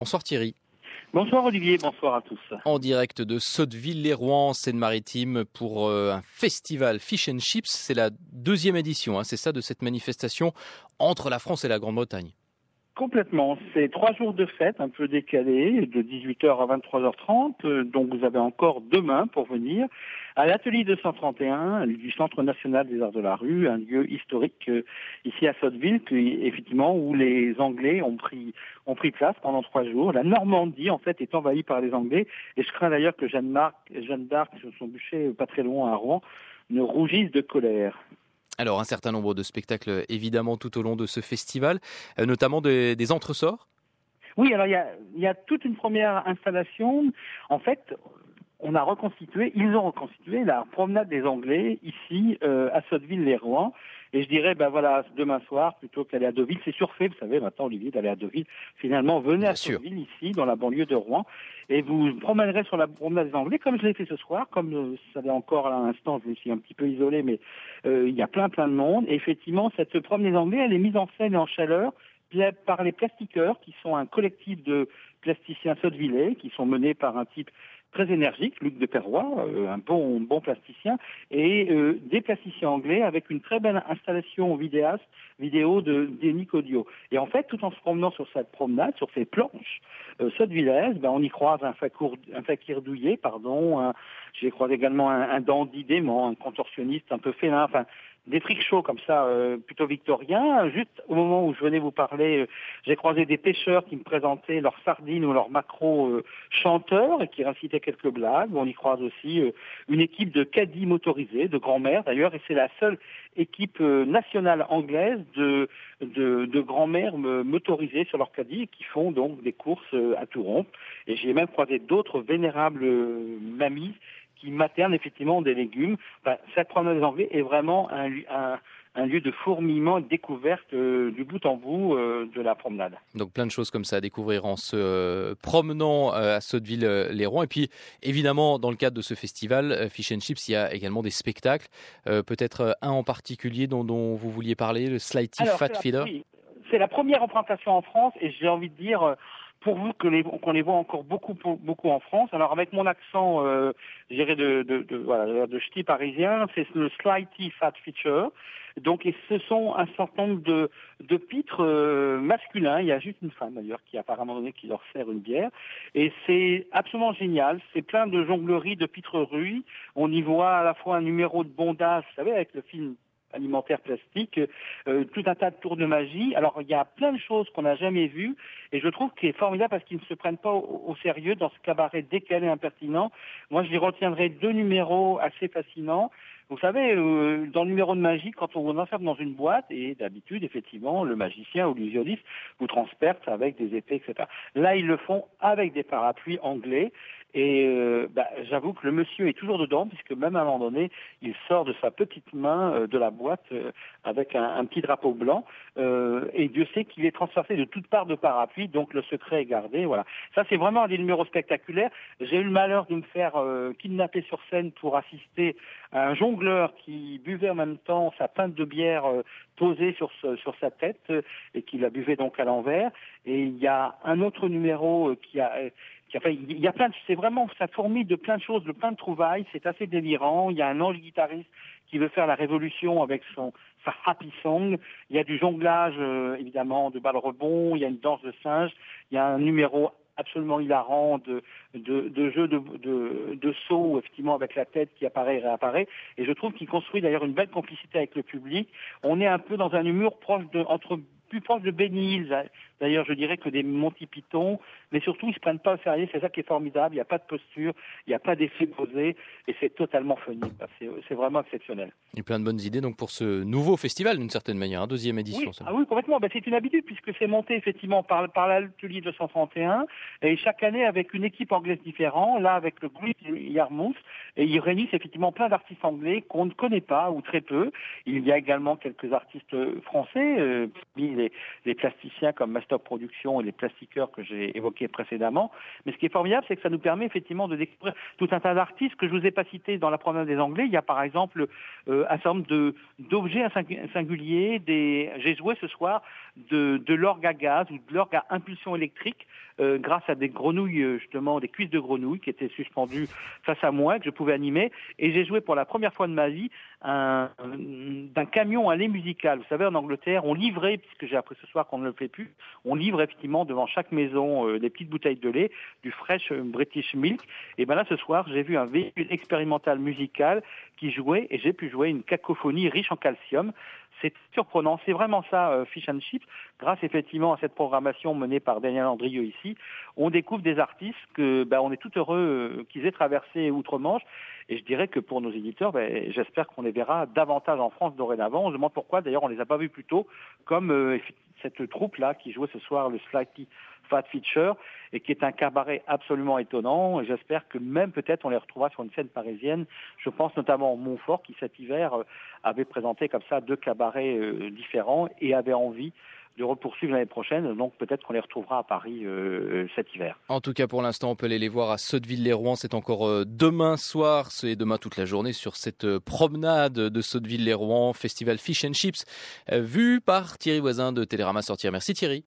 Bonsoir Thierry. Bonsoir Olivier, bonsoir à tous. En direct de Sotteville-lès-Rouen, en Seine-Maritime, pour un festival Fish and Chips. C'est la deuxième édition, c'est ça, de cette manifestation entre la France et la Grande-Bretagne. Complètement, c'est 3 jours de fête un peu décalés, de 18h à 23h30, donc vous avez encore demain pour venir à l'atelier 231 du Centre national des arts de la rue, un lieu historique ici à Sotteville, effectivement, où les Anglais ont pris place pendant 3 jours. La Normandie, en fait, est envahie par les Anglais, et je crains d'ailleurs que Jeanne d'Arc, sur son bûcher pas très loin à Rouen, ne rougisse de colère. Alors, un certain nombre de spectacles, évidemment, tout au long de ce festival, notamment des entresorts. Oui, alors il y a toute une première installation. En fait, ils ont reconstitué la promenade des Anglais ici à Sotteville-lès-Rouen. Et je dirais, demain soir, plutôt qu'aller à Deauville, c'est surfait, vous savez, maintenant, Olivier, d'aller à Deauville. Finalement, venez à Sotteville, ici, dans la banlieue de Rouen, et vous promènerez sur la promenade des Anglais, comme je l'ai fait ce soir, comme ça l'est encore à l'instant, je me suis un petit peu isolé, mais il y a plein de monde. Et effectivement, cette promenade des Anglais, elle est mise en scène et en chaleur par les plastiqueurs, qui sont un collectif de plasticiens sottevillais, qui sont menés par un type très énergique, Luc de Perrois, un bon plasticien, et des plasticiens anglais avec une très belle installation vidéo d'Enic Audio. Et en fait, tout en se promenant sur cette promenade, sur ces planches sottevillaises, on y croise un fakir douillet, j'ai croisé également un dandy dément, un contorsionniste un peu félin, des freak shows comme ça, plutôt victoriens. Juste au moment où je venais vous parler, j'ai croisé des pêcheurs qui me présentaient leurs sardines ou leurs maquereaux chanteurs et qui récitaient quelques blagues. On y croise aussi une équipe de caddies motorisés, de grand-mères d'ailleurs, et c'est la seule équipe nationale anglaise de grand-mères motorisées sur leurs caddies qui font donc des courses à tout rompre. Et j'ai même croisé d'autres vénérables mamies qui maternent effectivement des légumes. Cette promenade des Anglais est vraiment un lieu de fourmillement et de découverte du bout en bout de la promenade. Donc plein de choses comme ça à découvrir en se promenant à Sotteville-lès-Rouen. Et puis évidemment, dans le cadre de ce festival Fish and Chips, il y a également des spectacles. Peut-être un en particulier dont vous vouliez parler, le Slighty Fat Feeder. Oui, c'est la première représentation en France et j'ai envie de dire... pour vous qu'on les voit encore beaucoup en France. Alors avec mon accent, je dirais de ch'ti parisien, c'est le Slighty Fat Feature. Donc et ce sont un certain nombre de pitres masculins. Il y a juste une femme d'ailleurs qui apparemment donné qui leur sert une bière. Et c'est absolument génial. C'est plein de jongleries de pitreries. On y voit à la fois un numéro de bondage, vous savez, avec le film alimentaire plastique, tout un tas de tours de magie. Alors, il y a plein de choses qu'on n'a jamais vues, et je trouve qu'il est formidable parce qu'ils ne se prennent pas au sérieux dans ce cabaret décalé, impertinent. Moi, je les retiendrai 2 numéros assez fascinants. Vous savez, dans le numéro de magie, quand on vous enferme dans une boîte, et d'habitude, effectivement, le magicien ou l'illusionniste vous transperce avec des effets, etc. Là, ils le font avec des parapluies anglais. Et j'avoue que le monsieur est toujours dedans, puisque même à un moment donné, il sort de sa petite main de la boîte avec un petit drapeau blanc. Et Dieu sait qu'il est transpercé de toutes parts de parapluies, donc le secret est gardé. Voilà. Ça, c'est vraiment un des numéros spectaculaires. J'ai eu le malheur de me faire kidnapper sur scène pour assister à un jongleur qui buvait en même temps sa pinte de bière posée sur sa tête et qui la buvait donc à l'envers. Et il y a un autre numéro il y a c'est vraiment, ça fourmille de plein de choses, de plein de trouvailles, c'est assez délirant. Il y a un ange guitariste qui veut faire la révolution avec sa happy song. Il y a du jonglage, évidemment, de balles rebond, il y a une danse de singe, il y a un numéro absolument hilarant de jeu de saut, effectivement, avec la tête qui apparaît et réapparaît. Et je trouve qu'il construit d'ailleurs une belle complicité avec le public. On est un peu dans un humour plus proche de Benny Hill, d'ailleurs je dirais que des Monty Python, mais surtout ils se prennent pas au sérieux, c'est ça qui est formidable, il n'y a pas de posture, il n'y a pas d'effet posé, et c'est totalement funny, c'est vraiment exceptionnel. Et plein de bonnes idées donc pour ce nouveau festival d'une certaine manière, deuxième édition. Oui, oui, complètement, c'est une habitude puisque c'est monté effectivement par l'atelier 231, et chaque année avec une équipe anglaise différente, là avec le Great Yarmouth, et ils réunissent effectivement plein d'artistes anglais qu'on ne connaît pas ou très peu. Il y a également quelques artistes français, les plasticiens comme Master Stop Production et les plastiqueurs que j'ai évoqués précédemment. Mais ce qui est formidable, c'est que ça nous permet effectivement de découvrir tout un tas d'artistes que je vous ai pas cités dans la promenade des Anglais. Il y a par exemple un certain nombre d'objets singuliers. J'ai joué ce soir de l'orgue à gaz ou de l'orgue à impulsion électrique grâce à des grenouilles, justement, des cuisses de grenouilles qui étaient suspendues face à moi, que je pouvais animer. Et j'ai joué pour la première fois de ma vie d'un camion à lait musical. Vous savez, en Angleterre, on livrait, puisque j'ai appris ce soir qu'on ne le fait plus, on livre effectivement devant chaque maison des petites bouteilles de lait, du fresh British Milk. Et ben là, ce soir, j'ai vu un véhicule expérimental musical qui jouait et j'ai pu jouer une cacophonie riche en calcium. C'est surprenant, c'est vraiment ça, Fish and Chips. Grâce effectivement à cette programmation menée par Daniel Andrieux ici, on découvre des artistes que on est tout heureux qu'ils aient traversé outre-Manche. Et je dirais que pour nos éditeurs, j'espère qu'on les verra davantage en France dorénavant. On se demande pourquoi, d'ailleurs, on les a pas vus plus tôt, comme cette troupe-là qui jouait ce soir le Slightly Fat Feature et qui est un cabaret absolument étonnant. Et j'espère que même peut-être on les retrouvera sur une scène parisienne. Je pense notamment au Montfort qui cet hiver avait présenté comme ça 2 cabarets différents et avait envie de poursuivre l'année prochaine. Donc peut-être qu'on les retrouvera à Paris cet hiver. En tout cas, pour l'instant, on peut aller les voir à Sotteville-lès-Rouen. C'est encore demain soir et demain toute la journée sur cette promenade de Sotteville-lès-Rouen, festival Fish and Chips, vu par Thierry Voisin de Télérama Sortir. Merci Thierry.